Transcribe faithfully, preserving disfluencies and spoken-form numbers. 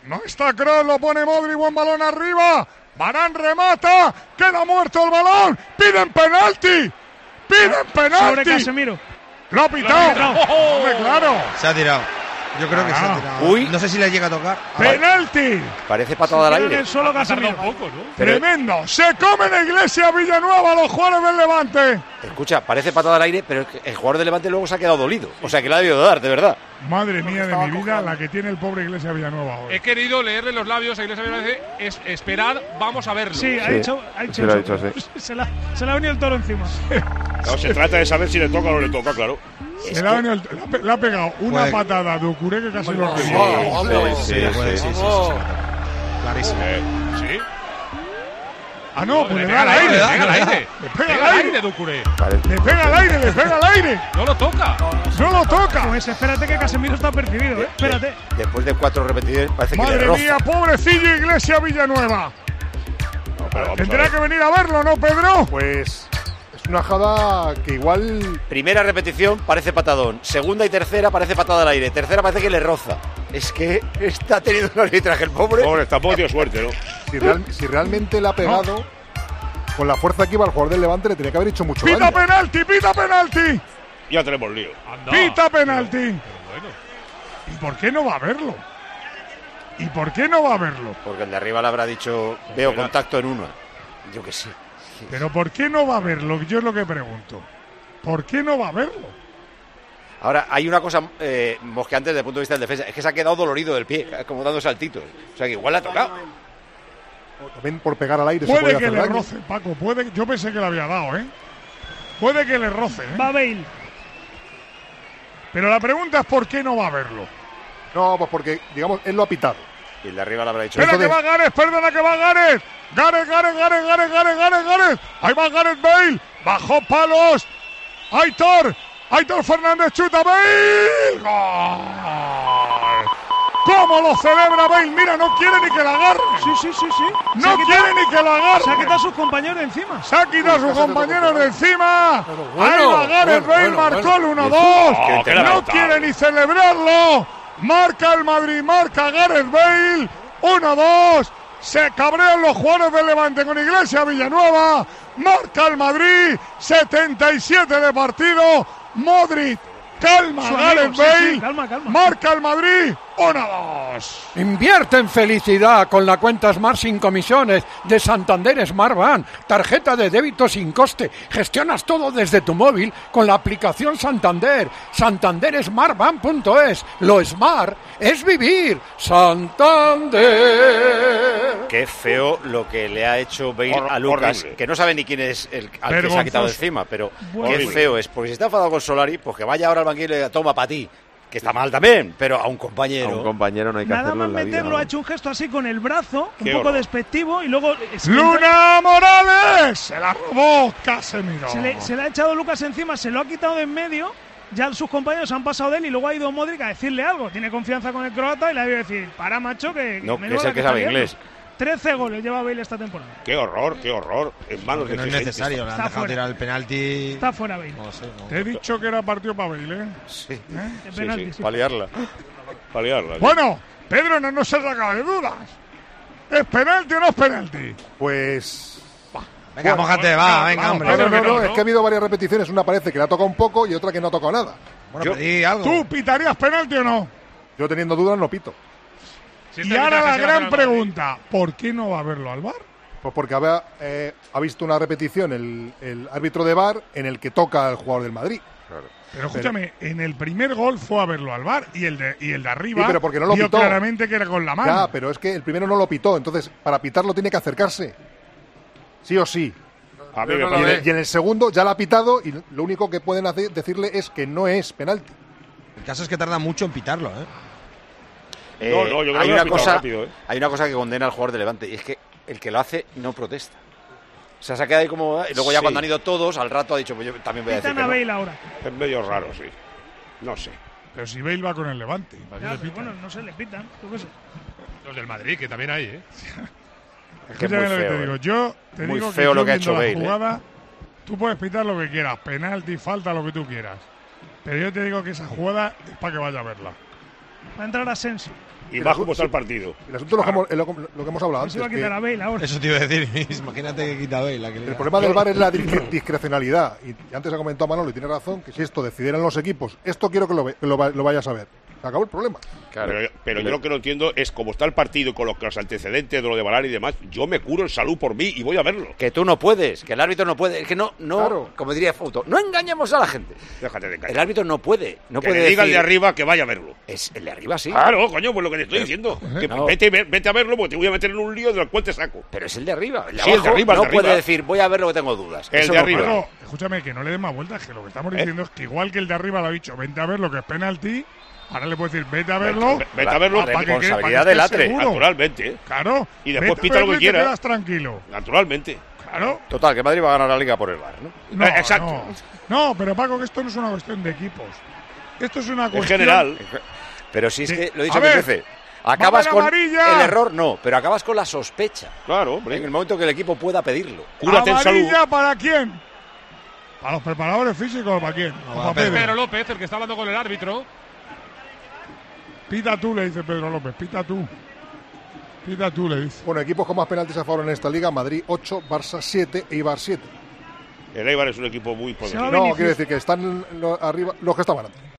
No está Kroos, lo pone Modric, buen balón arriba. Varane remata, queda muerto el balón. Piden penalti. Piden penalti. Sobre Casemiro. Lo ha pitado. Oh. Hombre, claro. Se ha tirado. Yo creo que Ah. se ha tirado. Uy. No sé si le llega a tocar. Penalti. Parece patada al aire. Solo Casemiro. Poco, ¿no? Pero- Tremendo. Se come la Iglesia Villanueva los jugadores del Levante. Escucha, parece patada al aire, pero el jugador de Levante luego se ha quedado dolido. O sea, que le ha debido dar, de verdad. Madre mía de mi vida, la que tiene el pobre Iglesia Villanueva hoy. He querido leerle los labios a Iglesia Villanueva. Es esperar, vamos a verlo. Sí, ha Sí, dicho, ha dicho sí lo ha eso. dicho, sí. se, la, se le ha venido el toro encima. No, se trata de saber si le toca o no le toca, claro. Se le ha, venido el- le ha pe- le ha pegado una Puede- patada a Doucouré que casi lo Sí, revienta. sí, sí, puede, sí. sí, sí, sí, se la toca. Clarísimo. Eh, ¿Sí? Ah, no, pues le le pega da al al aire, aire. le pega al aire. Le Le pega pega al al aire. aire, Doucouré. Parece- Le pega al aire, le pega al aire. No lo toca. No lo toca. Pues espérate que Casemiro está percibido, ¿eh? Espérate. Después de cuatro repeticiones, parece que le Madre roza. mía, pobrecillo Iglesia Villanueva. No, pero vamos a Tendrá ver. que venir a verlo, ¿no, Pedro? Pues es una jada que igual Primera repetición, parece patadón. Segunda y tercera, parece patada al aire. Tercera, parece que le roza. Es que está teniendo un arbitraje el pobre. Pobre, tampoco tiene suerte, ¿no? si, real- si realmente le ha pegado con la fuerza que iba el jugador del Levante le tenía que haber hecho mucho Pita daño. penalti, pita penalti. Ya tenemos lío. Anda. Pita penalti. Pero bueno. ¿Y por qué no va a verlo? ¿Y por qué no va a verlo? Porque el de arriba le habrá dicho, veo contacto en una. Yo que sé. Pero ¿por qué no va a verlo? Yo es lo que pregunto. ¿Por qué no va a verlo? Ahora, hay una cosa eh, mosqueante desde el punto de vista del defensa. Es que se ha quedado dolorido del pie, como dando saltitos. O sea, que igual le ha tocado. También por pegar al aire se Puede puede que hacer le daño. roce, Paco. Puede, yo pensé que le había dado, ¿eh? Puede que le roce, ¿eh? Va Bale. Pero la pregunta es ¿por qué no va a verlo? No, pues porque, digamos, él lo ha pitado. Y el de arriba le habrá dicho. Espera que Entonces- va Gareth, perdona que va Gareth. Gareth, Gareth, Gareth, Gareth, Gareth, Gareth, Gareth. Ahí va Gareth Bale. Bajó palos. Aitor. Aitor Fernández chuta. Bale. Gol. ¿Cómo lo celebra Bale? Mira, no quiere ni que la agarre. Sí, sí, sí, sí. Se No ha quitado- quiere ni que la agarre. Se ha quitado a sus compañeros de encima. Se ha quitado a sus compañeros de encima. bueno, Ahí va Gareth bueno, Bale, bueno, marcó el bueno. uno dos. Oh, que le ha No botado. quiere ni celebrarlo. Marca el Madrid, marca Gareth Bale. uno dos. Se cabrean los jugadores del Levante con Iglesia Villanueva. Marca el Madrid. setenta y siete de partido. Modric. Calma, Su Gareth amigo, sí, Bale. sí, calma, calma. Marca el Madrid. uno dos. Invierte en felicidad con la cuenta Smart sin comisiones de Santander Smart Bank. Tarjeta de débito sin coste. Gestionas todo desde tu móvil con la aplicación Santander. santander smart bank punto es. Lo smart es vivir. Santander. Qué feo lo que le ha hecho Bale Hor- a Lucas, horrible. que no sabe ni quién es el al que se ha Vergonzoso. quitado de encima, pero qué Horrible. feo es. Porque si está enfadado con Solari, pues que vaya ahora al banquillo y le diga, toma para ti, que está mal también, pero a un A compañero. un compañero no hay que Nada hacerlo más en la vida. meterlo, ¿no? ha hecho un gesto así con el brazo, un Qué poco horror. despectivo, y luego es que Luna Morales. Se la robó Casemiro. se le, se le ha echado Lucas encima, se lo ha quitado de en medio. Ya sus compañeros han pasado de él y luego ha ido Modric a decirle algo. Tiene confianza con el croata y le ha ido a decir: para, macho, que. No, menuda que es el la que está sabe liando". inglés. trece goles lleva Bale esta temporada. Qué horror, qué horror. En manos Que de no es gente. necesario. Le han Está dejado fuera. tirar el penalti. Está fuera Bale. No sé. no. Te he dicho que era partido para Bale, ¿eh? Sí, De Sí, penalti, sí, sí. para liarla. para liarla. Bueno, Pedro no nos ha sacado de dudas. ¿Es penalti o no es penalti? Pues Venga, mójate, va, venga, hombre. no, no, Pedro, no, que no, no, es ¿no? que ha habido varias repeticiones. Una parece que le ha tocado un poco y otra que no ha tocado nada. Bueno, Yo- pero di algo. ¿Tú pitarías penalti o no? Yo teniendo dudas no pito. Si Y este ahora la arbitraje se va a gran hacer al Madrid. pregunta: ¿por qué no va a verlo al V A R? Pues porque había, eh, ha visto una repetición el, el árbitro de V A R en el que toca al jugador del Madrid. Pero escúchame, en el primer gol fue a verlo al V A R y el de, y el de arriba Sí, pero porque no lo vio pitó. claramente que era con la mano. Ya, pero es que el primero no lo pitó, entonces para pitarlo tiene que acercarse. Sí o sí. A mí Yo me no lo Y en, parece. el, y en el segundo ya la ha pitado y lo único que pueden hacer, decirle es que no es penalti. El caso es que tarda mucho en pitarlo, ¿eh? Eh, No, no, yo creo hay que lo una ha pitado cosa, rápido, ¿eh? hay una cosa que condena al jugador de Levante y es que el que lo hace no protesta. O sea, se ha quedado ahí como y luego ya Sí. cuando han ido todos, al rato ha dicho, pues yo también voy a decir Pitan que a no. Bale ahora. Es medio raro, sí. No sé. Pero si Bale va con el Levante. ¿para qué Ya, le pero pitan? bueno, no se le pitan. Yo qué sé. Los del Madrid, que también hay, ¿eh? Es que es muy Escúchame lo que feo, te digo. ¿eh? Yo te Muy digo feo que lo yo que ha viendo hecho la Bale, ¿eh? jugada, tú puedes pitar lo que quieras, penalti, falta, lo que tú quieras. Pero yo te digo que esa jugada es para que vaya a verla. Va a entrar Asensio. Y más como está el partido. El asunto es lo, que hemos- es lo, lo que hemos hablado No se va a antes. quitar que a Bale ahora. Eso te iba a decir. Imagínate que quita Bale. La que le el da. problema del V A R es la discre- discrecionalidad. Y antes ha comentado Manolo, y tiene razón, que si esto decidieran los equipos, esto quiero que lo, ve- que lo, va- lo vayas a ver. Se acabó el problema. Claro. Pero, pero yo lo que no entiendo es cómo está el partido con los, con los antecedentes de lo de Valar y demás. Yo me curo en salud por mí y voy a verlo. Que tú no puedes, que el árbitro no puede. Es que no, no, Claro. como diría Fouto, no engañemos a la gente. Déjate de engañar. El árbitro no puede, no que puede le diga al decir- de arriba que vaya a verlo. Es el de arriba, sí. Claro, coño, pues lo que te estoy diciendo. Que No. vete, y ve- vete a verlo porque te voy a meter en un lío del cual te saco. Pero es el de arriba. El de Sí, el de abajo arriba, el no de puede arriba. decir, voy a verlo que tengo dudas. El Eso de no arriba. puede. Bueno, escúchame, que no le des más vueltas, que lo que estamos ¿Eh? diciendo es que igual que el de arriba lo ha dicho, vente a ver lo que es penalti, ahora le puedo decir, vete a verlo. Vete, vete a verlo. Ah, para que quede- responsabilidad para que del estés Atre. seguro. Naturalmente, ¿eh? Claro. Y después Vete a pita lo que verlo y te quiera. quedas tranquilo. Naturalmente. Claro. Total, que Madrid va a ganar la liga por el V A R, ¿no? No, Eh, exacto. No. No, pero Paco, que esto no es una cuestión de equipos. Esto es una En cuestión. general. Pero si es Sí. que, lo he A dicho mil ver, veces, acabas ¡vamos con amarilla! el error, no, pero acabas con la sospecha. Claro, hombre. En el momento que el equipo pueda pedirlo. Cúrate en salud. ¿Amarilla para quién? ¿Para los preparadores físicos o para quién? ¿O para Pedro? Pedro López, el que está hablando con el árbitro. Pita tú, le dice Pedro López. Pita tú. Pita tú, le dice. Bueno, equipos con más penaltis a favor en esta liga: Madrid ocho, Barça siete, Eibar siete. El Eibar es un equipo muy poderoso. va a No, Vinicius. quiero decir que están lo- arriba los que estaban antes.